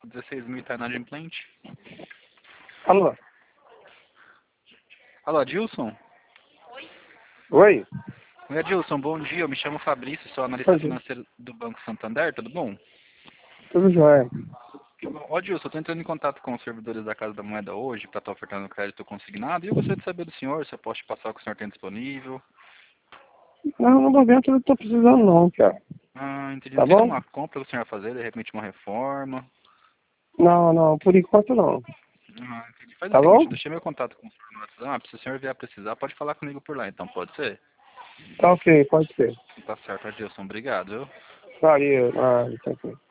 16.000 tá inadimplente. Alô? Alô, Adilson? Oi? Oi, Adilson, bom dia. Eu me chamo Fabrício, sou analista Bom dia. financeiro do Banco Santander, tudo bom? Tudo jóia. Ó, Adilson, eu estou entrando em contato com os servidores da Casa da Moeda hoje para estar ofertando crédito consignado e eu gostaria de saber do senhor se eu posso te passar o que o senhor tem disponível. Não, no momento eu não tô precisando não, cara. Ah, entendi. Tá Não seria bom? uma compra que o senhor vai fazer, de repente uma reforma. Não, por enquanto não. Ah, entendi. Faz o Tá seguinte, bom? eu deixei meu contato com o senhor no WhatsApp, se o senhor vier precisar, pode falar comigo por lá, então pode ser? Tá ok, pode ser. Tá certo, Adilson, obrigado, viu? Valeu, tranquilo.